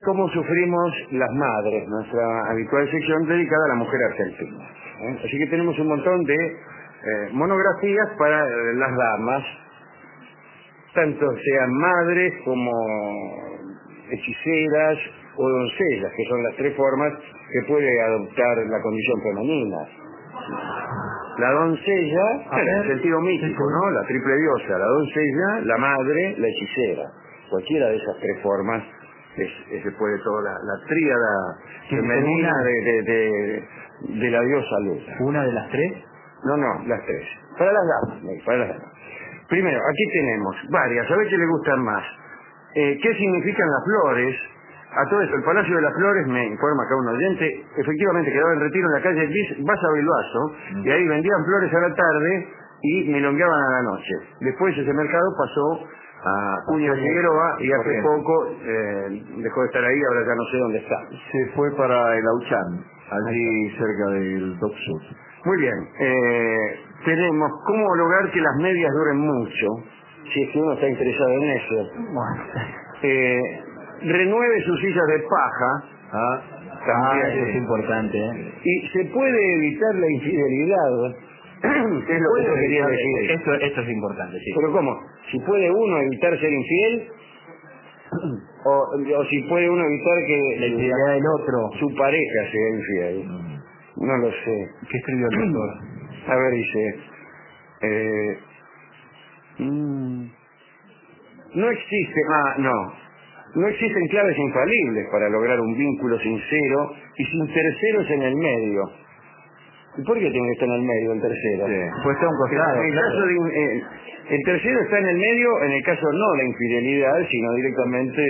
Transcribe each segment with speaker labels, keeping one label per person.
Speaker 1: cómo sufrimos las madres, nuestra habitual sección dedicada a la mujer argentina. Así que tenemos un montón de monografías para las damas, tanto sean madres como hechiceras o doncellas, que son las tres formas que puede adoptar la condición femenina. La doncella, en el sentido mítico, ¿no? La triple diosa, la doncella, la madre, la hechicera. Cualquiera de esas tres formas se puede toda la tríada femenina de la diosa Luz.
Speaker 2: ¿Una de las tres?
Speaker 1: No, las tres. Para las damas. Primero, aquí tenemos varias, a ver qué le gustan más. ¿Qué significan las flores? A todo eso, el Palacio de las Flores, me informa acá un oyente, efectivamente quedaba en retiro en la calle Baza Bilbaso, y ahí vendían flores a la tarde y milongueaban a la noche. Después ese mercado pasó a Cuña Figueroa y hace poco dejó de estar ahí, ahora ya no sé dónde está.
Speaker 3: Se fue para el Auchan, allí cerca del Dock Sud.
Speaker 1: Muy bien, tenemos cómo lograr que las medias duren mucho, si es que uno está interesado en eso. Renueve sus sillas de paja.
Speaker 2: También eso es importante.
Speaker 1: Y se puede evitar la infidelidad. ¿Qué es lo que yo quería decir?
Speaker 2: Esto es importante, sí.
Speaker 1: Pero ¿cómo? Si puede uno evitar ser infiel, o si puede uno evitar que
Speaker 2: la infidelidad del otro,
Speaker 1: su pareja sea infiel. No lo sé.
Speaker 2: ¿Qué escribió el doctor?
Speaker 1: A ver, dice... no existe... No existen claves infalibles para lograr un vínculo sincero y sin terceros en el medio. ¿Y por qué tiene que estar en el medio el tercero?
Speaker 2: Sí. Pues está un costado.
Speaker 1: El tercero está en el medio, en el caso no de infidelidad, sino directamente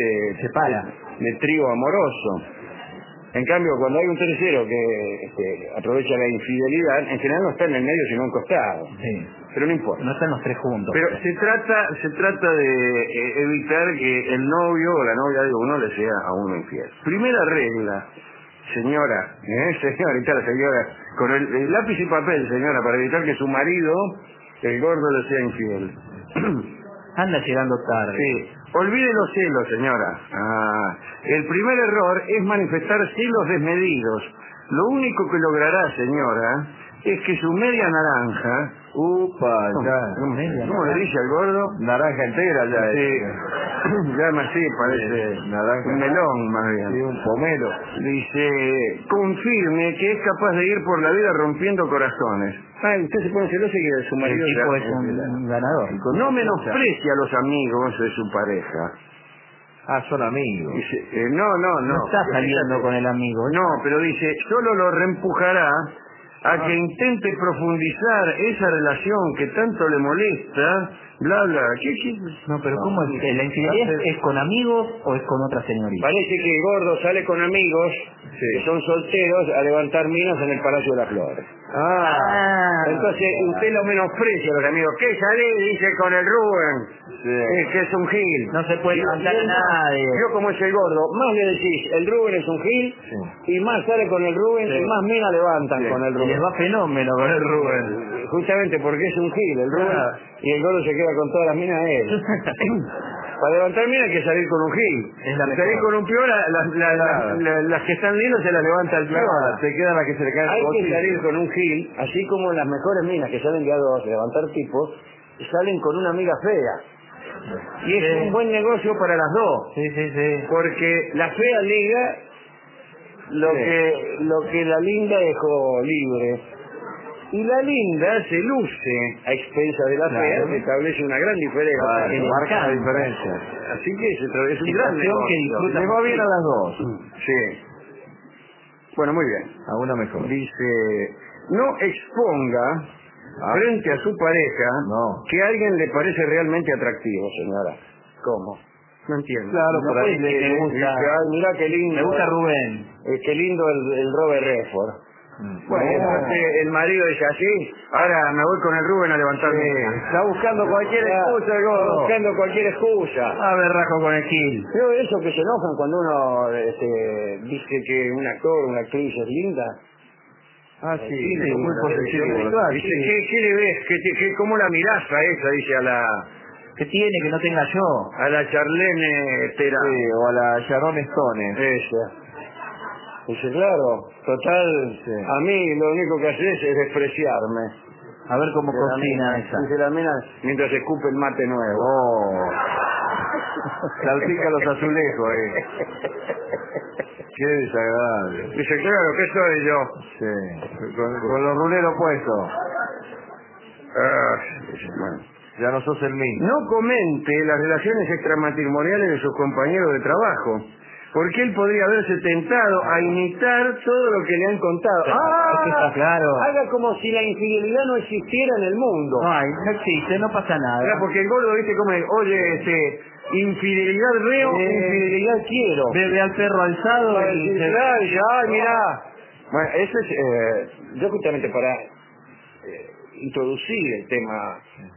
Speaker 1: de trío amoroso. En cambio, cuando hay un tercero que aprovecha la infidelidad, en general no está en el medio, sino en un costado.
Speaker 2: Sí.
Speaker 1: Pero no importa.
Speaker 2: No están los tres juntos.
Speaker 1: Pero se trata de evitar que el novio o la novia de uno le sea a uno infiel. Primera regla, señora, señorita, la señora, con el lápiz y papel, señora, para evitar que su marido, el gordo, le sea infiel.
Speaker 2: Anda llegando tarde.
Speaker 1: Sí. Olvide los celos, señora. El primer error es manifestar celos desmedidos. Lo único que logrará, señora, es que su media naranja... ¿Cómo le dice al gordo?
Speaker 3: Naranja entera ya
Speaker 1: es. Llama así, parece
Speaker 3: naranja,
Speaker 1: un melón más bien.
Speaker 3: Sí, un pomelo.
Speaker 1: Dice, confirme que es capaz de ir por la vida rompiendo corazones. Usted se pone celoso y que su marido...
Speaker 2: El tipo es un ganador.
Speaker 1: No menosprecia a los amigos de su pareja.
Speaker 3: Son amigos.
Speaker 1: Dice, no
Speaker 2: está saliendo con el amigo.
Speaker 1: No, pero dice, solo lo reempujará a que intente profundizar esa relación que tanto le molesta, bla, bla. ¿Qué?
Speaker 2: No, pero ¿cómo es? ¿La infidelidad es con amigos o es con otra señorita?
Speaker 1: Parece que el gordo sale con amigos que son solteros a levantar minas en el Palacio de las Flores. Entonces usted lo menosprecia a los amigos. ¿Qué salí? Dice con el Rubén. Que es un gil.
Speaker 2: No se puede levantar a nadie.
Speaker 1: Yo como es el gordo, más le decís, el Rubén es un gil, y más sale con el Rubén, y más minas levantan con el Rubén.
Speaker 2: Y les va fenómeno con el Rubén.
Speaker 1: Justamente porque es un gil, el Rubén, y el gordo se queda con todas las minas de él. Para levantar minas hay que salir con un gil. Salir con un piola, las que están lindas se las levanta el piola.
Speaker 3: Te queda la que se le cae el
Speaker 1: Hay
Speaker 3: bote.
Speaker 1: que salir con un gil, así como las mejores minas que salen de a dos, levantar tipos, salen con una amiga fea. Y es un buen negocio para las dos.
Speaker 2: Sí.
Speaker 1: Porque la fea liga lo que la linda dejó libre. Y la linda se luce a expensa de la fea, se establece una gran diferencia.
Speaker 3: Marca la diferencia.
Speaker 1: Así que es un gran negocio.
Speaker 3: Le va bien a las dos.
Speaker 1: Sí. Bueno, muy bien.
Speaker 3: A una mejor.
Speaker 1: Dice, no exponga frente a su pareja que a alguien le parece realmente atractivo, señora. ¿Cómo? No entiendo.
Speaker 3: Claro,
Speaker 1: no
Speaker 3: por ahí le gusta.
Speaker 1: Mira qué lindo.
Speaker 2: Me gusta Rubén.
Speaker 1: Qué lindo el Robert Redford. Bueno, entonces el marido dice así, ahora me voy con el Rubén a levantarme.
Speaker 3: Está buscando cualquier excusa, el gordo.
Speaker 1: Está buscando cualquier excusa.
Speaker 2: A ver, rajo con el gil.
Speaker 1: Pero eso que se enojan cuando uno dice que un actor, una actriz es linda.
Speaker 3: Muy posesivo.
Speaker 1: Dice, ¿qué le ves? ¿Cómo la mirás a esa? Dice a
Speaker 2: ¿Qué tiene que no tenga yo?
Speaker 1: A la Charlene Terán.
Speaker 3: Sí, o a la Sharon Stone.
Speaker 1: Ella. Dice, claro, total,
Speaker 3: Sí.
Speaker 1: a mí lo único que haces es despreciarme.
Speaker 2: A ver cómo
Speaker 1: Dice la
Speaker 2: cocina
Speaker 1: mina,
Speaker 2: esa.
Speaker 1: dice la mina mientras escupe el mate nuevo.
Speaker 3: Oh. Salpica los azulejos ahí. Qué desagradable.
Speaker 1: Dice, claro, ¿qué soy yo?
Speaker 3: Sí. Con los ruleros puestos.
Speaker 1: Dice, bueno.
Speaker 3: Ya no sos el mismo.
Speaker 1: No comente las relaciones extramatrimoniales de sus compañeros de trabajo, porque él podría haberse tentado a imitar todo lo que le han contado.
Speaker 2: Es que está claro.
Speaker 1: Haga como si la infidelidad no existiera en el mundo.
Speaker 2: No hay, no existe, no pasa nada.
Speaker 1: Claro, porque el gordo, ¿viste cómo es? Oye, infidelidad veo, infidelidad quiero.
Speaker 2: Bebe al perro alzado
Speaker 1: Para
Speaker 2: y
Speaker 1: decir, claro, ya, mirá. Bueno, eso es, yo justamente para introducir el tema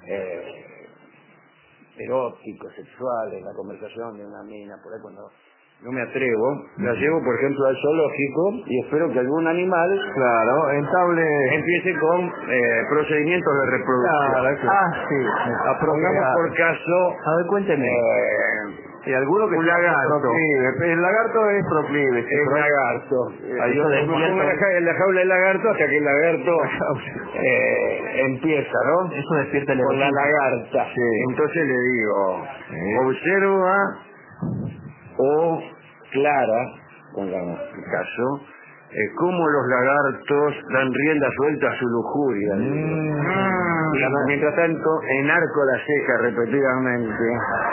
Speaker 1: erótico, sexual, en la conversación de una mina, por ahí cuando no me atrevo, la llevo, por ejemplo, al zoológico y espero que algún animal,
Speaker 3: Claro, entable.
Speaker 1: empiece con procedimientos de reproducción.
Speaker 3: Claro, eso.
Speaker 2: sí.
Speaker 1: Pongamos por caso
Speaker 2: A ver, cuénteme.
Speaker 3: Y alguno que
Speaker 1: un
Speaker 3: sea
Speaker 1: lagarto.
Speaker 3: proclive. El lagarto es proclive. sí,
Speaker 1: El
Speaker 3: pero-
Speaker 1: lagarto.
Speaker 3: Hay
Speaker 1: Yo
Speaker 3: otro
Speaker 1: me pongo
Speaker 3: despierta-
Speaker 1: en la jaula del lagarto hasta que el lagarto empieza, ¿no?
Speaker 2: Eso despierta el
Speaker 1: Con la
Speaker 2: erotismo.
Speaker 1: lagarta.
Speaker 3: Sí.
Speaker 1: Entonces le digo,
Speaker 3: Sí.
Speaker 1: observa o clara, pongamos el caso, cómo los lagartos dan rienda suelta a su lujuria. Y mientras tanto, enarco la ceja repetidamente.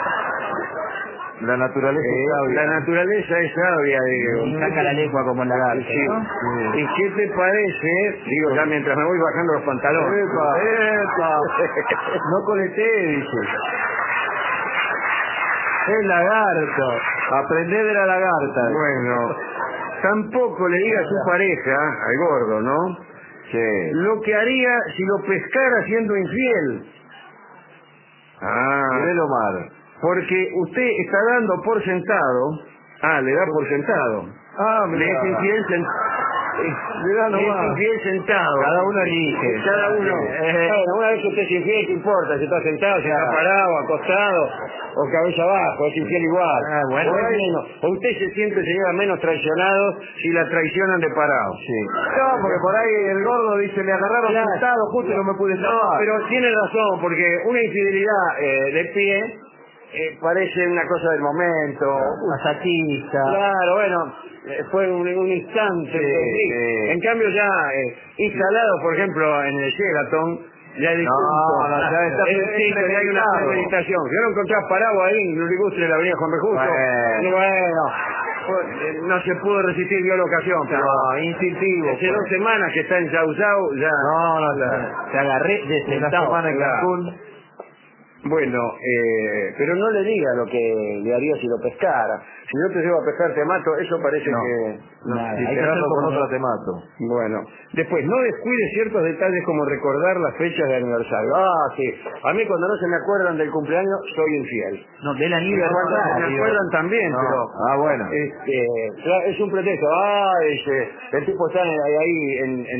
Speaker 3: La naturaleza es sabia.
Speaker 1: La naturaleza es sabia, digo.
Speaker 2: Saca la lengua como el lagarto,
Speaker 1: Sí.
Speaker 2: ¿no?
Speaker 3: Sí.
Speaker 1: ¿Y qué te parece? Digo, ya mientras me voy bajando los pantalones.
Speaker 3: ¡Epa! No coleté, dice. El lagarto. Aprender de la lagarta.
Speaker 1: Bueno, tampoco le diga a su pareja, al gordo, ¿no?
Speaker 3: Sí.
Speaker 1: Lo que haría si lo pescara siendo infiel.
Speaker 3: Mirel Omar.
Speaker 1: Porque usted está dando por sentado. Le da por sentado. Le
Speaker 3: mira.
Speaker 1: es infiel
Speaker 3: Le da
Speaker 1: le es
Speaker 3: nomás.
Speaker 1: infiel sentado.
Speaker 3: Cada uno elige.
Speaker 1: Cada uno. Bueno, una vez que usted es infiel, ¿qué importa? Si está sentado, si está parado, acostado o cabeza abajo, es infiel igual.
Speaker 2: Bueno.
Speaker 1: O usted se siente, señora, menos traicionado si la traicionan de parado.
Speaker 3: Sí. No, porque por ahí el gordo dice, me agarraron
Speaker 1: Claro.
Speaker 3: sentado justo y no me pude
Speaker 1: No,
Speaker 3: zafar.
Speaker 1: pero tiene razón, porque una infidelidad de pie parece una cosa del momento.
Speaker 2: Masatista.
Speaker 1: Claro, bueno, fue un instante.
Speaker 3: Sí.
Speaker 1: En cambio ya instalado, por ejemplo, en el Sheraton, ya el difunto.
Speaker 3: no, ya está
Speaker 1: ya hay una
Speaker 3: premeditado.
Speaker 1: meditación. Si no lo encontrás parado ahí en el ilustre de la avenida Juan B. Justo, no se pudo resistir, vio la ocasión. Pero
Speaker 3: instintivo.
Speaker 1: hace 2 semanas que está en Chau Chau, ya.
Speaker 2: Te agarré de
Speaker 3: Una
Speaker 2: sentado.
Speaker 3: semana en
Speaker 1: claro.
Speaker 3: Cancún.
Speaker 1: Bueno, pero no le diga lo que le haría si lo pescara. Si yo te llevo a pescar te mato, eso parece
Speaker 2: No,
Speaker 1: que...
Speaker 2: nada.
Speaker 3: Si
Speaker 2: Hay
Speaker 3: te
Speaker 2: que
Speaker 3: agarro
Speaker 2: hacer
Speaker 3: con
Speaker 2: como-
Speaker 3: otra te mato.
Speaker 1: Bueno, después, no descuide ciertos detalles como recordar las fechas de aniversario. Sí, a mí cuando no se me acuerdan del cumpleaños, soy infiel.
Speaker 2: No, del
Speaker 1: Cuando se
Speaker 2: aniversario.
Speaker 1: me acuerdan también,
Speaker 3: No.
Speaker 1: pero...
Speaker 3: Bueno.
Speaker 1: Claro, es un pretexto. El tipo está ahí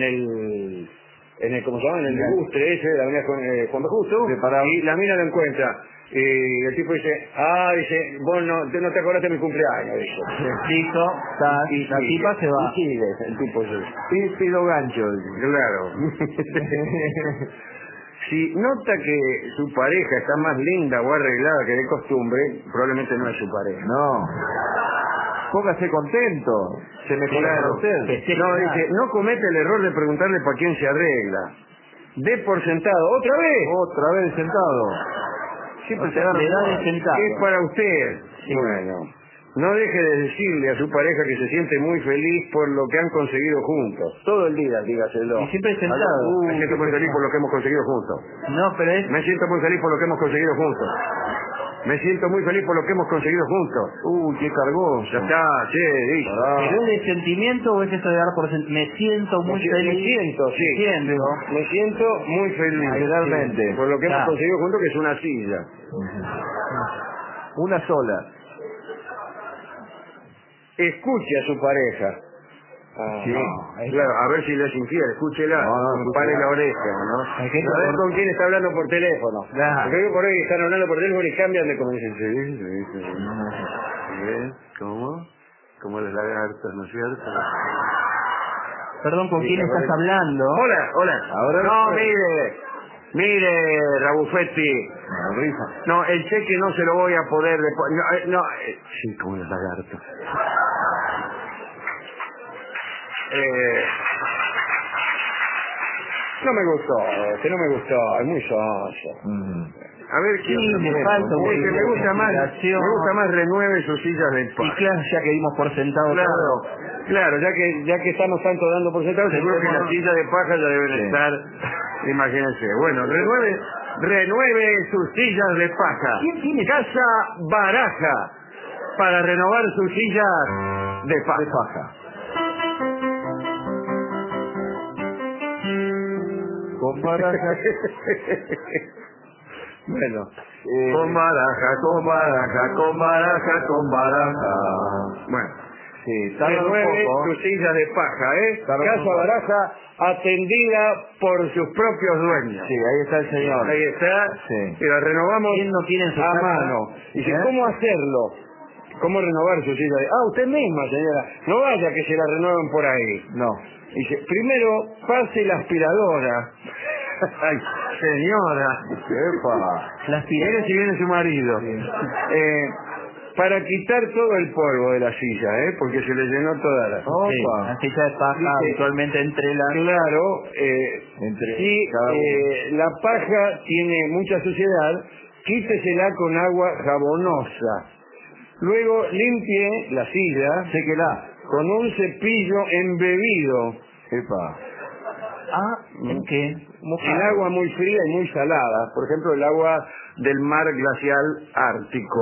Speaker 1: en el, ¿cómo se llama? En el ilustre ese de la avenida Juan B. Justo,
Speaker 3: Separado.
Speaker 1: y la mina lo encuentra. Y el tipo dice, vos no te acordaste de mi cumpleaños, dice.
Speaker 2: Listo, la
Speaker 1: sigue,
Speaker 2: tipa se va.
Speaker 1: y sigue, el tipo sigue.
Speaker 3: Pido gancho.
Speaker 1: Claro. Si nota que su pareja está más linda o arreglada que de costumbre, probablemente no es su pareja.
Speaker 3: No. Póngase contento. Se mejora
Speaker 1: Claro.
Speaker 3: usted.
Speaker 1: No, dice, no comete el error de preguntarle para quién se arregla. De por sentado, ¿otra vez?
Speaker 3: Otra vez sentado. Siempre
Speaker 2: O sea, le da de sentado.
Speaker 1: Es para usted.
Speaker 2: Sí.
Speaker 1: Bueno, no deje de decirle a su pareja que se siente muy feliz por lo que han conseguido juntos. Todo el día, dígaselo.
Speaker 2: Y siempre sentado.
Speaker 1: Me siento muy feliz por lo que hemos conseguido juntos.
Speaker 2: No, pero es...
Speaker 1: Me siento muy feliz por lo que hemos conseguido juntos. Me siento muy feliz por lo que hemos conseguido juntos.
Speaker 3: Qué cargoso.
Speaker 1: Ya está, dice.
Speaker 2: ¿Pero es de sentimiento o es eso de dar por sentimiento? Me siento muy feliz.
Speaker 1: Me siento, sí.
Speaker 2: Me siento.
Speaker 1: Me siento muy feliz.
Speaker 3: Literalmente.
Speaker 1: Por lo que hemos
Speaker 2: Claro.
Speaker 1: conseguido juntos, que es una silla.
Speaker 3: Una sola.
Speaker 1: Escuche a su pareja. Ah,
Speaker 3: Sí.
Speaker 1: Claro, a ver si le es infiel, escúchela, pare la oreja, ¿no? A ver con quién está hablando por teléfono. Porque hoy por hoy están hablando por teléfono y cambian de como dicen, sí. ¿Cómo? Como los lagartos, ¿no es cierto?
Speaker 2: Perdón, ¿con quién estás hablando?
Speaker 1: Hola.
Speaker 3: Ahora
Speaker 1: No, mire, Rabufetti. No, el cheque no se lo voy a poder sí, como los lagartos. No me gustó, es muy soso. A ver,
Speaker 2: Sí, me falta
Speaker 1: me gusta más renueve sus sillas de paja.
Speaker 2: Y claro, ya que dimos por sentado todo.
Speaker 1: Claro, ya que estamos tanto dando por sentado, seguro que las sillas de paja ya deben estar, imagínense. Bueno, renueve sus sillas de paja.
Speaker 2: ¿Quién tiene
Speaker 1: Casa Baraja para renovar sus sillas de paja.
Speaker 3: Con baraja.
Speaker 1: Bueno, con baraja. Bueno,
Speaker 3: Sí,
Speaker 1: renueve sus sillas de paja, Casa Baraja atendida por sus propios dueños.
Speaker 3: Sí, ahí está el señor.
Speaker 1: Ahí está,
Speaker 3: Sí.
Speaker 1: y la renovamos
Speaker 2: ¿Quién no tiene en su
Speaker 1: a
Speaker 2: casa?
Speaker 1: mano. Y dice, ¿cómo hacerlo? ¿Cómo renovar su silla de... usted misma, señora. No vaya que se la renueven por ahí.
Speaker 3: No.
Speaker 1: Dice, primero pase la aspiradora. Ay, señora.
Speaker 3: Epa.
Speaker 2: La aspiradora.
Speaker 1: Mire si viene su marido. Para quitar todo el polvo de la silla, porque se le llenó toda la...
Speaker 2: Sí, la silla de paja habitualmente entre la...
Speaker 1: Claro, si la paja tiene mucha suciedad, quítesela con agua jabonosa. Luego limpie la silla, séquela, con un cepillo embebido.
Speaker 3: Epa.
Speaker 2: ¿En qué?
Speaker 1: En agua muy fría y muy salada. Por ejemplo, el agua del mar glacial ártico.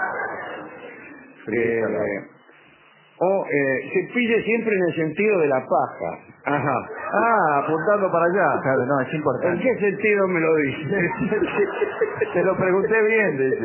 Speaker 1: Cepille siempre en el sentido de la paja. Ajá.
Speaker 3: Apuntando para allá.
Speaker 2: Claro, no, es importante.
Speaker 1: ¿En qué sentido me lo dice?
Speaker 3: Te lo pregunté bien, dice.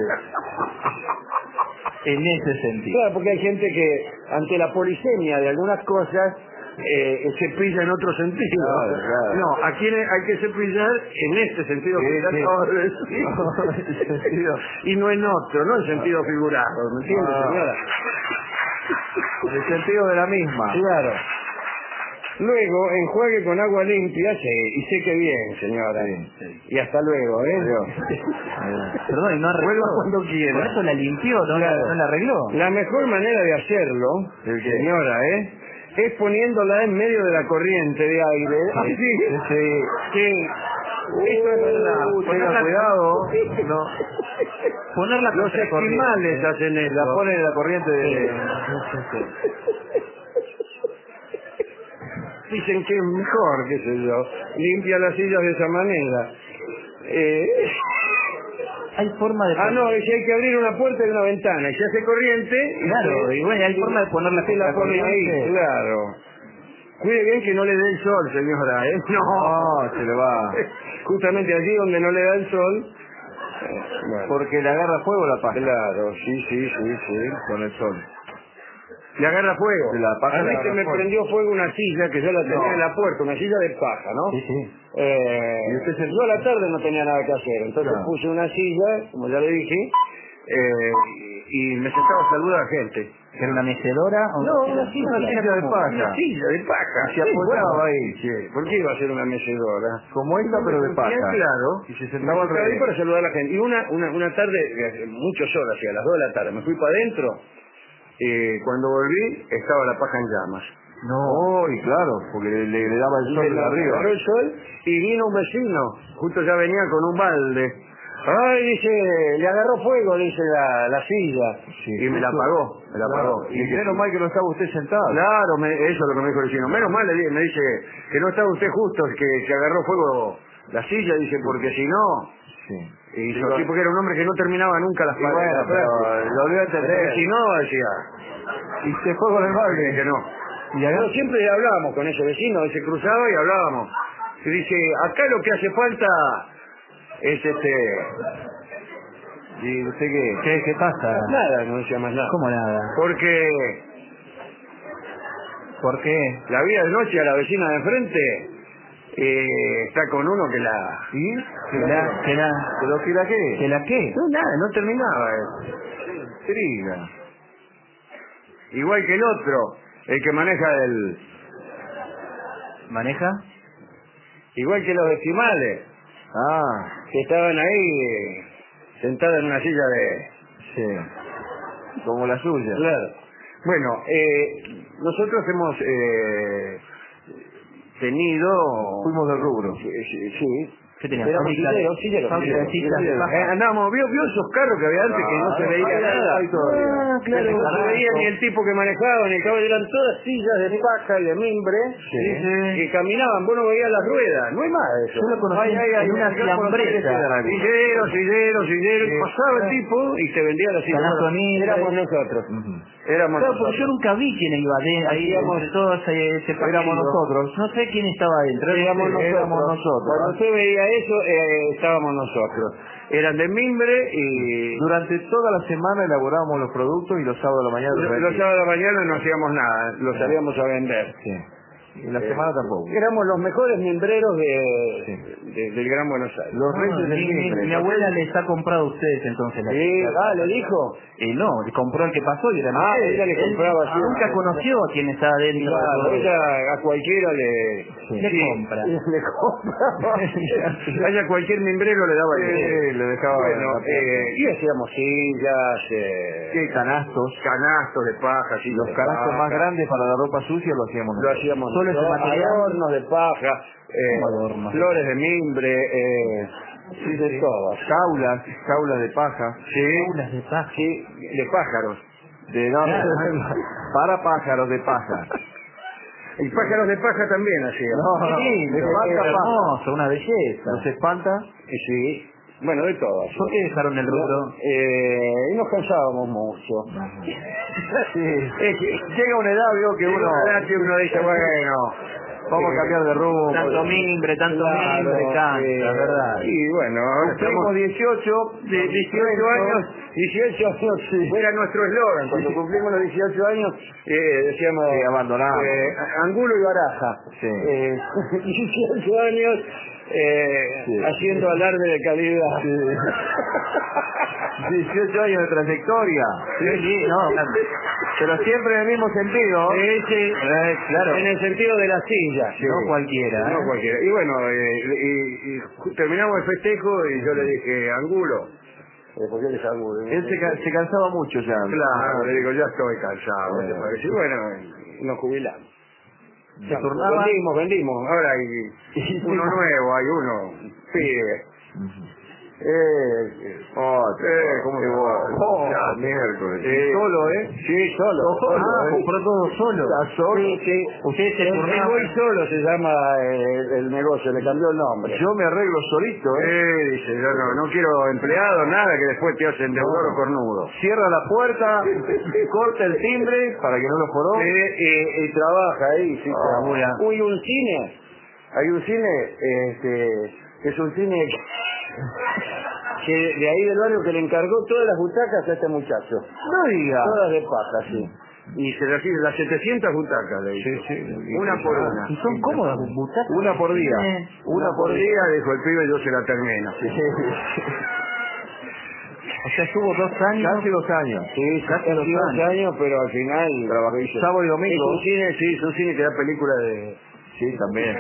Speaker 2: En ese sentido.
Speaker 1: Claro, porque hay gente que ante la polisemia de algunas cosas cepilla en otro sentido.
Speaker 3: Claro.
Speaker 1: No, aquí hay que cepillar en este sentido que ya acabo de decir. Y no en otro, no en sentido figurado, ¿me entiende, señora?
Speaker 3: En el sentido de la misma.
Speaker 1: Claro. Luego, enjuague con agua limpia, y seque bien, señora.
Speaker 3: Sí.
Speaker 1: Y hasta luego,
Speaker 3: Adiós.
Speaker 2: Perdón, y no arregló.
Speaker 1: Vuelva cuando quiera.
Speaker 2: Por eso la limpió, no la arregló.
Speaker 1: La mejor manera de hacerlo, señora, es poniéndola en medio de la corriente de aire. Sí. Esto es verdad.
Speaker 3: Tenga cuidado. No.
Speaker 2: Ponerla
Speaker 1: Los esquimales hacen eso.
Speaker 3: La ponen en la corriente de...
Speaker 1: Dicen que es mejor, qué sé yo. Limpia las sillas de esa manera.
Speaker 2: Hay forma de...
Speaker 1: No, es que hay que abrir una puerta y una ventana. Y se hace corriente.
Speaker 2: Claro, y bueno, hay forma de ponerla
Speaker 1: que la pone ahí, claro. Cuide bien que no le dé el sol, señora,
Speaker 3: No, se le va.
Speaker 1: Justamente allí donde no le da el sol.
Speaker 3: Porque le agarra fuego la paja.
Speaker 1: Claro, sí.
Speaker 3: Con el sol.
Speaker 1: Le agarra fuego.
Speaker 3: La paja
Speaker 1: a mí
Speaker 3: le
Speaker 1: se
Speaker 3: agarra
Speaker 1: me
Speaker 3: fuego.
Speaker 1: prendió fuego una silla que yo la tenía en la puerta, una silla de paja, ¿no?
Speaker 2: Sí.
Speaker 1: Y usted yo a la tarde no tenía nada que hacer, entonces puse una silla, como ya le dije, y me sentaba a saludar a gente.
Speaker 2: ¿Era una mecedora?
Speaker 1: No, una silla de paja.
Speaker 2: Una
Speaker 1: silla de paja.
Speaker 3: Se apoyaba ahí.
Speaker 1: Sí. ¿Por qué iba a ser una mecedora?
Speaker 3: Como esta, pero de paja.
Speaker 1: Claro.
Speaker 3: Y se sentaba al
Speaker 1: ahí
Speaker 3: revés.
Speaker 1: para saludar a la gente. Y una tarde, muchas horas, a las 2 de la tarde, me fui para adentro. Cuando volví, estaba la paja en llamas.
Speaker 3: No, y claro, porque le daba el sol de arriba.
Speaker 1: Agarró el sol y vino un vecino. Justo ya venía con un balde. Ay, dice, le agarró fuego, dice la silla.
Speaker 3: Sí,
Speaker 1: y me la apagó,
Speaker 3: Y menos mal que no estaba usted sentado.
Speaker 1: Claro, eso es lo que me dijo el vecino. Menos mal, me dice, que no estaba usted justo, que agarró fuego la silla, dice, porque si no...
Speaker 3: Sí.
Speaker 1: Y hizo así porque era un hombre que no terminaba nunca las palabras.
Speaker 3: Bueno, pero lo voy a entender.
Speaker 1: Si no, decía...
Speaker 3: Y se fue con el balde.
Speaker 1: Que no. Pero siempre hablábamos con ese vecino, y se cruzaba y hablábamos. Y dice, acá lo que hace falta es
Speaker 3: ¿Y usted qué pasa?
Speaker 1: Nada, no decía más nada.
Speaker 2: ¿Cómo nada?
Speaker 1: Porque
Speaker 2: ¿Por qué?
Speaker 1: La vi de noche a la vecina de enfrente, está con uno que la...
Speaker 3: ¿Sí?
Speaker 2: ¿Que la qué? ¿Que la qué?
Speaker 1: No, nada, no terminaba.
Speaker 3: Intriga.
Speaker 1: Igual que el otro, el que maneja el...
Speaker 2: ¿Maneja?
Speaker 1: Igual que los decimales, que estaban ahí sentados en una silla de...
Speaker 3: Sí. Como la suya.
Speaker 1: Claro. Bueno, nosotros hemos tenido...
Speaker 3: Fuimos del rubro.
Speaker 1: Sí.
Speaker 2: ¿Qué tenía?
Speaker 1: Éramos silleros. Andábamos, ¿vio esos carros que había antes que no se veía nada?
Speaker 3: Claro.
Speaker 1: No se veía ni el tipo que manejaba, ni el caballo, eran todas sillas de paja y de mimbre que caminaban, vos no veías las ruedas, no hay más de eso.
Speaker 2: Yo lo conocí en una fiambreta.
Speaker 1: Silleros, pasaba el tipo y te vendía las sillas. Éramos nosotros. Éramos
Speaker 2: Claro, porque
Speaker 1: nosotros.
Speaker 2: yo nunca vi quién iba ahí entre todos ese partido.
Speaker 3: Éramos nosotros.
Speaker 2: No sé quién estaba adentro.
Speaker 3: Éramos nosotros.
Speaker 1: Cuando usted veía eso, estábamos nosotros. Eran de mimbre y...
Speaker 3: Durante toda la semana elaborábamos los productos y los sábados de la mañana
Speaker 1: Los sábados de la mañana no hacíamos nada, los salíamos a vender.
Speaker 3: Sí. Y la semana tampoco.
Speaker 1: Éramos los mejores mimbreros del Gran Buenos Aires.
Speaker 3: Los reyes del mimbre.
Speaker 2: Mi abuela les ha comprado a ustedes entonces la
Speaker 1: ¿le dijo?
Speaker 2: No, le compró el que pasó y era
Speaker 1: ella le compraba así.
Speaker 2: Nunca conoció a quien estaba adentro.
Speaker 1: Claro, ella a cualquiera le
Speaker 2: compra.
Speaker 1: Le compraba. A ella cualquier mimbrero le daba
Speaker 3: le dejaba.
Speaker 1: Bueno, y hacíamos sillas, canastos de paja.
Speaker 3: Los canastos más grandes para la ropa sucia lo hacíamos
Speaker 1: nosotros. Lo hacíamos nosotros. Adornos de paja, flores de mimbre, de todas.
Speaker 3: Jaulas de paja.
Speaker 2: Jaulas de paja.
Speaker 1: Sí, de pájaros.
Speaker 3: Para pájaros de paja.
Speaker 1: Y pájaros de paja también hacían.
Speaker 2: De paja, hermoso, una belleza.
Speaker 3: ¿Nos espanta?
Speaker 1: Sí. Bueno, de todas.
Speaker 2: ¿Por qué dejaron el rubro?
Speaker 1: Y nos cansábamos mucho.
Speaker 3: Llega una edad, veo que
Speaker 1: uno dice, bueno,
Speaker 3: vamos a cambiar de rumbo.
Speaker 2: Tanto mimbre, cansa, ¿verdad?
Speaker 1: Y bueno,
Speaker 3: cumplimos 18
Speaker 1: años. 18 años era nuestro eslogan. Cuando cumplimos los 18 años, decíamos...
Speaker 3: abandonamos.
Speaker 1: Angulo y Baraja. 18 años... haciendo alarde de calidad.
Speaker 3: 18 años de trayectoria. Pero siempre en el mismo sentido.
Speaker 2: Claro.
Speaker 1: En el sentido de la silla.
Speaker 2: No cualquiera.
Speaker 1: No cualquiera. Y bueno, y terminamos el festejo y yo le dije, Angulo. ¿Por qué le dije Angulo?
Speaker 3: Él se cansaba mucho ya.
Speaker 1: Claro, le digo, ya estoy cansado. Y bueno, nos jubilamos.
Speaker 2: Se turnaba.
Speaker 1: Vendimos, ahora hay uno nuevo, hay uno, pibe.
Speaker 3: ¿Cómo que vos? Miércoles.
Speaker 1: Solo, Sí, solo.
Speaker 2: Compró todo solo.
Speaker 1: Sí.
Speaker 2: Ustedes se turnaban.
Speaker 1: Voy solo se llama el negocio, le cambió el nombre.
Speaker 3: Yo me arreglo solito,
Speaker 1: dice, yo no quiero empleado, nada, que después te hacen deudor o cornudo.
Speaker 3: Cierra la puerta, corta el timbre para que no lo joró.
Speaker 1: Y trabaja ahí, sí. Uy, un cine. Hay un cine, que es un cine que de ahí del barrio que le encargó todas las butacas a este muchacho.
Speaker 3: No diga.
Speaker 1: Todas de paja, sí. Y se reciben las 700 butacas le hizo. Una por una.
Speaker 2: ¿Y son cómodas butacas?
Speaker 3: Una por día.
Speaker 1: Una por día, dijo el pibe, yo se la termino.
Speaker 2: O sea, estuvo 2 años.
Speaker 3: Casi 2 años.
Speaker 1: Sí, casi 2 años, pero al final
Speaker 3: trabajó sábado y domingo.
Speaker 1: Es un cine que da película de...
Speaker 3: Sí, también.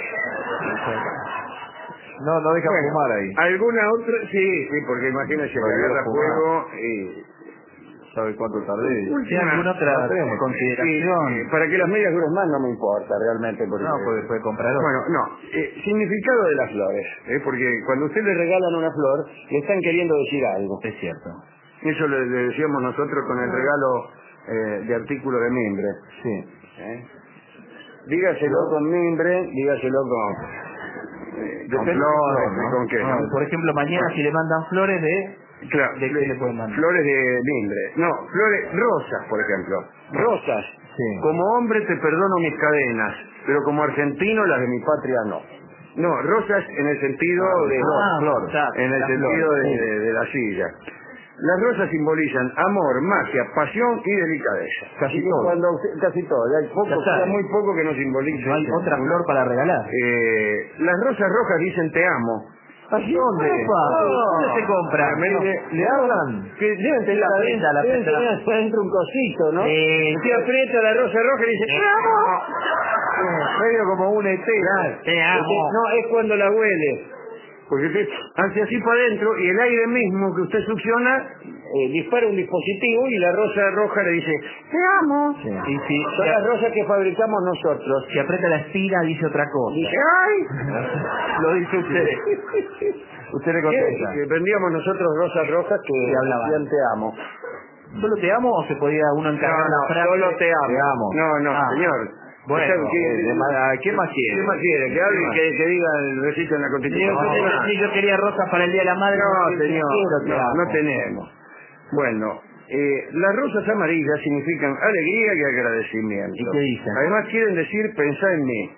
Speaker 3: No deja fumar ahí.
Speaker 1: ¿Alguna otra? Sí, porque imagínese que agarra fuego y...
Speaker 3: ¿Sabe cuánto tardé?
Speaker 2: ¿Alguna otra consideración?
Speaker 1: Sí, para que las medias duren más no me importa realmente. Porque...
Speaker 2: No, porque puede comprar otra.
Speaker 1: Bueno, no. Significado de las flores. Porque cuando a usted le regalan una flor, le están queriendo decir algo.
Speaker 2: Es cierto.
Speaker 1: Eso le decíamos nosotros con el regalo de artículo de mimbre.
Speaker 3: Sí.
Speaker 1: Dígaselo con mimbre, dígaselo con flores, ¿no? ¿Con qué? ¿no?
Speaker 2: Por ejemplo, mañana si le mandan flores
Speaker 1: Claro,
Speaker 2: ¿de qué le pueden mandar?
Speaker 1: Flores de mimbre. No, rosas, por ejemplo. Rosas.
Speaker 3: Sí.
Speaker 1: Como hombre te perdono mis cadenas, pero como argentino las de mi patria no. No, rosas en el sentido de
Speaker 3: flor.
Speaker 1: en el sentido de la silla. Las rosas simbolizan amor, magia, pasión y delicadeza.
Speaker 3: Casi todo.
Speaker 1: Casi todo. Hay muy poco que no simbolice.
Speaker 2: No hay otra flor para regalar.
Speaker 1: Las rosas rojas dicen te amo.
Speaker 3: ¿Dónde?
Speaker 2: ¿Dónde se compra?
Speaker 3: ¿Le hablan?
Speaker 1: Deben tener adentro un cosito, ¿no? Usted aprieta la rosa roja y dice ¡te amo!
Speaker 3: Medio como un ET.
Speaker 1: Te amo. No, es cuando la huele. Porque usted hace así para adentro y el aire mismo que usted succiona dispara un dispositivo y la rosa roja le dice ¡te amo!
Speaker 2: Sí.
Speaker 1: Son las rosas que fabricamos nosotros.
Speaker 2: Si aprieta la espira dice otra cosa.
Speaker 1: Dice ¡ay!
Speaker 3: Lo dice usted. Usted le contesta.
Speaker 1: Que vendíamos nosotros rosas rojas que decían te amo.
Speaker 2: ¿Solo te amo o se podía uno encargar la frase?
Speaker 1: Solo te amo.
Speaker 3: Te amo.
Speaker 1: No, señor.
Speaker 3: Bueno, ¿qué más quiere?
Speaker 1: ¿Qué más quiere? Que hable y que diga el recito en la Constitución.
Speaker 2: Yo quería rosas para el Día de la Madre.
Speaker 1: No, señor. No tenemos. Bueno, las rosas amarillas significan alegría y agradecimiento.
Speaker 2: ¿Y qué dicen?
Speaker 1: Además quieren decir pensá en mí.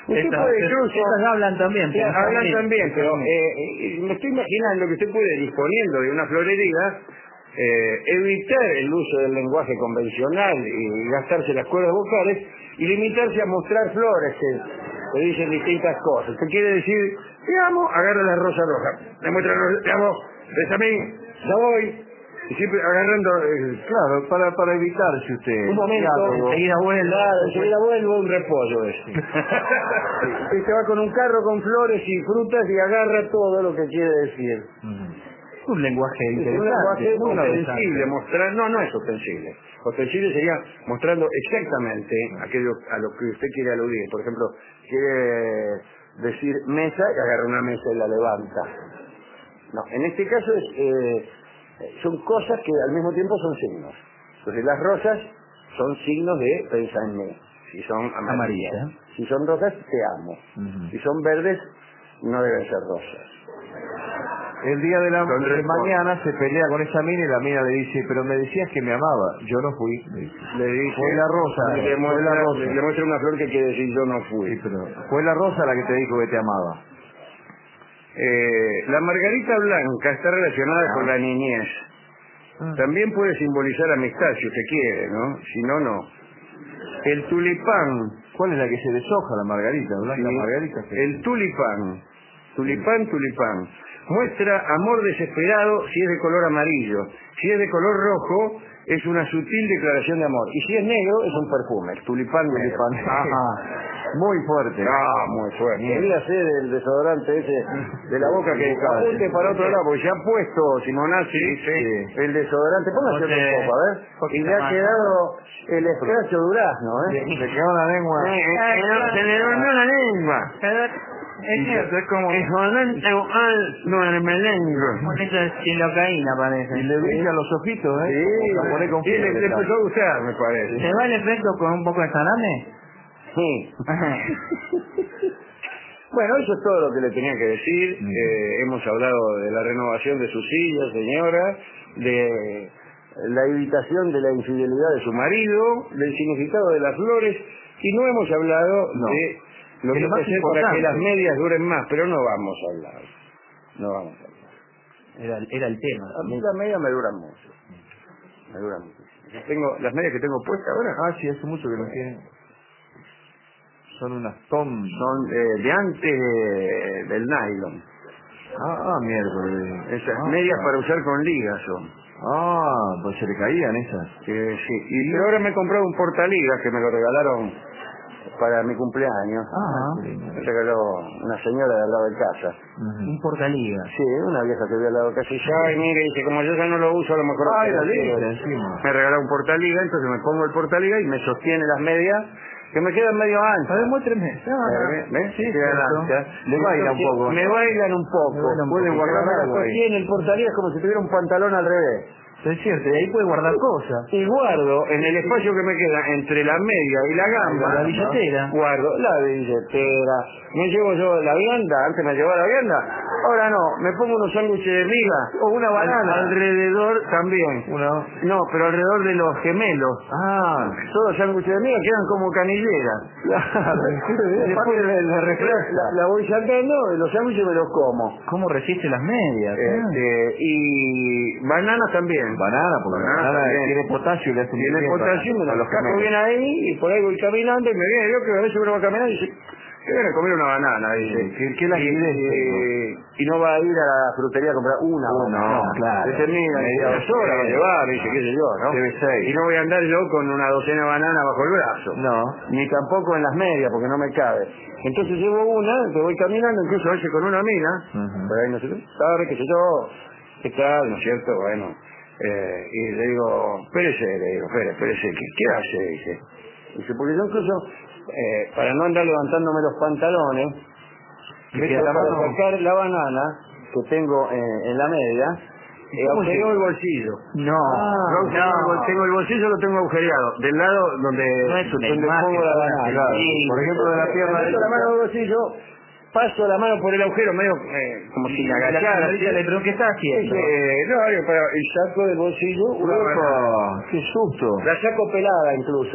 Speaker 2: Estas hablan también.
Speaker 1: Hablan también, pero me estoy imaginando que usted puede, disponiendo de una florería, evitar el uso del lenguaje convencional y gastarse las cuerdas vocales y limitarse a mostrar flores que dicen distintas cosas. Usted quiere decir, te amo, agarra la rosa roja. Le muestra la rosa, te amo, ves a mí, ya voy. Y siempre agarrando...
Speaker 3: claro, para evitarse usted.
Speaker 1: Un momento, enseguida vuelvo un repollo ese. Usted se va con un carro con flores y frutas y agarra todo lo que quiere decir.
Speaker 2: Un lenguaje interesante.
Speaker 1: Un lenguaje muy ostensible, mostrar... No es ostensible. Ostensible sería mostrando exactamente aquello a lo que usted quiere aludir. Por ejemplo, quiere decir mesa y agarra una mesa y la levanta. No, en este caso son cosas que al mismo tiempo son signos. Entonces las rosas son signos de pensar en mí. Si son amarillas. Si son rojas, te amo. Si son verdes, no deben ser rosas.
Speaker 3: El día de mañana se pelea con esa mina y la mina le dice, pero me decías que me amaba. Yo no fui.
Speaker 1: Le dice,
Speaker 3: fue la rosa.
Speaker 1: Le muestra una flor que quiere decir yo no fui.
Speaker 3: Sí, pero fue la rosa la que te dijo que te amaba.
Speaker 1: La margarita blanca está relacionada con la niñez. También puede simbolizar amistad si usted quiere, ¿no? Si no, no. El tulipán.
Speaker 3: ¿Cuál es la que se deshoja, la margarita blanca?
Speaker 1: Sí,
Speaker 3: margarita.
Speaker 1: el tulipán. Tulipán. Muestra amor desesperado si es de color amarillo. Si es de color rojo, es una sutil declaración de amor. Y si es negro, es un perfume. El tulipán negro.
Speaker 3: Muy fuerte.
Speaker 1: Muy fuerte. Debería ser el desodorante ese de la boca que apunte para otro lado, porque se ha puesto Simonazzi el desodorante. Póngase otro poco, a ver. Y le ha quedado el escracho durazno,
Speaker 3: Le quedó la lengua.
Speaker 1: Se le durmió la lengua.
Speaker 2: Es como...
Speaker 1: Es volante duermelengro.
Speaker 2: Eso es silocaína, parece.
Speaker 3: Y le brillan los ojitos, ¿eh?
Speaker 1: Sí,
Speaker 3: la pone con fiebre,
Speaker 1: le empezó a gustar, me parece.
Speaker 2: ¿Se va el efecto con un poco de salame?
Speaker 1: Sí. Bueno, eso es todo lo que le tenía que decir. Hemos hablado de la renovación de su silla, señora, de la evitación de la infidelidad de su marido, del significado de las flores, y no hemos hablado de lo que hay que hacer para que las medias duren más, pero no vamos a hablar.
Speaker 2: Era el tema.
Speaker 1: A mí las medias me duran mucho. Las medias que tengo puestas ahora.
Speaker 3: Sí, hace mucho que no tienen. Son unas Tom.
Speaker 1: Son de antes del nylon.
Speaker 3: Miércoles.
Speaker 1: Esas medias para usar con ligas son.
Speaker 3: Pues se le caían esas.
Speaker 1: Sí. Pero ahora me he comprado un portaligas que me lo regalaron para mi cumpleaños. Me regaló una señora de al lado de casa.
Speaker 2: Un portaligas.
Speaker 1: Sí, una vieja que vive al lado de casa. Y dice, mire, dice, como yo ya no lo uso, a lo mejor... Me regaló un portaligas, entonces me pongo el portaligas y me sostiene las medias, que me quedan medio anchas.
Speaker 2: A ver, muéstrame.
Speaker 1: ¿Ves?
Speaker 2: Sí,
Speaker 3: le bailan un poco.
Speaker 1: Me bailan un poco.
Speaker 3: Pueden guardar algo ahí.
Speaker 1: Sostiene el portaligas como si tuviera un pantalón al revés.
Speaker 2: Es cierto, y ahí puede guardar cosas.
Speaker 1: Y guardo en el espacio que me queda entre la media y la gamba,
Speaker 2: La billetera.
Speaker 1: guardo la billetera. Me llevo yo la vianda, antes me llevaba la vianda, ahora no, me pongo unos sándwiches de miga
Speaker 3: O una banana.
Speaker 1: alrededor también. No, pero alrededor de los gemelos.
Speaker 3: Ah,
Speaker 1: Todos los sándwiches de miga quedan como canilleras. Después la voy sacando y los sándwiches me los como.
Speaker 2: ¿Cómo resiste las medias?
Speaker 1: Y bananas también.
Speaker 3: banana, porque la banana
Speaker 1: también.
Speaker 3: tiene potasio y le hace muy
Speaker 1: Tiene
Speaker 3: bien
Speaker 1: potasio, me
Speaker 3: para
Speaker 1: lo
Speaker 3: los
Speaker 1: saco
Speaker 3: gemelos.
Speaker 1: bien ahí y por ahí voy caminando y me viene yo que a veces uno va caminando y dice, que viene a comer una banana, dice.
Speaker 3: ¿Qué la
Speaker 1: y no va a ir a la frutería a comprar una banana.
Speaker 3: No, claro.
Speaker 1: Se termina,
Speaker 3: Media
Speaker 1: a 2 horas va a llevar, dice, qué sé yo, ¿no?
Speaker 3: Debe ser.
Speaker 1: Y no voy a andar yo con una docena de bananas bajo el brazo.
Speaker 3: No.
Speaker 1: Ni tampoco en las medias, porque no me cabe. Entonces llevo una, que voy caminando, incluso a veces con una mina, por ahí no sé qué, sabe, qué sé yo, qué tal, ¿no es cierto? Bueno, y le digo, espérese, ¿qué hace? Dice, porque yo incluso, para no andar levantándome los pantalones, para sacar la banana que tengo en la media, agujereo el bolsillo. Tengo el bolsillo, lo tengo agujereado, del lado donde,
Speaker 2: No es una
Speaker 1: donde
Speaker 2: imagen,
Speaker 1: pongo la
Speaker 2: claro.
Speaker 1: banana.
Speaker 2: Sí,
Speaker 3: por ejemplo, de la pierna.
Speaker 1: Meto la mano en el bolsillo, paso la mano por el agujero, medio como si me agachara.
Speaker 2: Le pregunto, ¿qué está haciendo?
Speaker 1: Y saco del bolsillo una banana.
Speaker 3: ¡Qué susto!
Speaker 1: La saco pelada incluso.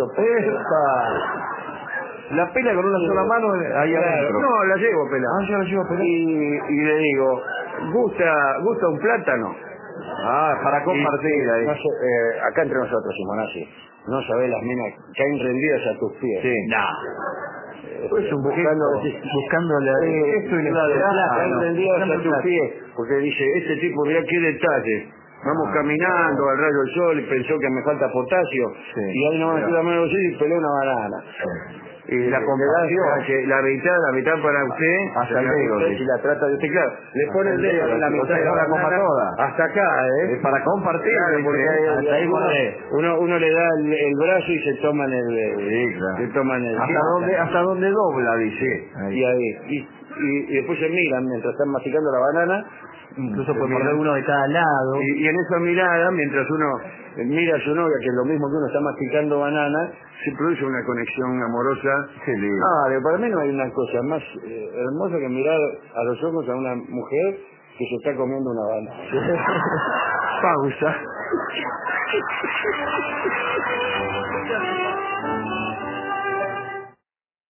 Speaker 3: La pela con una sola mano ahí adentro.
Speaker 1: No, la llevo pelada.
Speaker 3: Ya la llevo pelada.
Speaker 1: Y le digo, ¿gusta un plátano?
Speaker 3: Para compartir ahí.
Speaker 1: No sé, acá entre nosotros, Simonazzi, no sabés las minas que caen rendidas a tus pies.
Speaker 3: Sí.
Speaker 1: Pues
Speaker 2: buscando la
Speaker 3: esto inesperado.
Speaker 1: caen rendidas a tus pies, porque dice, este tipo, mirá qué detalle. Vamos caminando al rayo del sol y pensó que me falta potasio.
Speaker 3: Sí.
Speaker 1: Y ahí no me metí la mano en el bolsillo y pelé una banana. Y
Speaker 3: la compartió.
Speaker 1: La mitad para usted,
Speaker 3: hasta el dedo, sí.
Speaker 1: si la trata de usted, claro, le pone el dedo en la mitad de la
Speaker 3: la coma
Speaker 1: banana,
Speaker 3: toda.
Speaker 1: hasta acá,
Speaker 3: Es para compartir.
Speaker 1: Claro, porque
Speaker 3: hasta ahí
Speaker 1: uno le da el brazo y se toman
Speaker 3: Sí, claro. Hasta donde dobla, dice.
Speaker 1: Y ahí. Y después se miran mientras están masticando la banana.
Speaker 2: Incluso por morder uno de cada lado.
Speaker 1: Y en esa mirada, mientras uno mira a su novia, que es lo mismo que uno está masticando banana, se produce una conexión amorosa. Para mí no hay una cosa más hermosa que mirar a los ojos a una mujer que se está comiendo una banana. Pausa.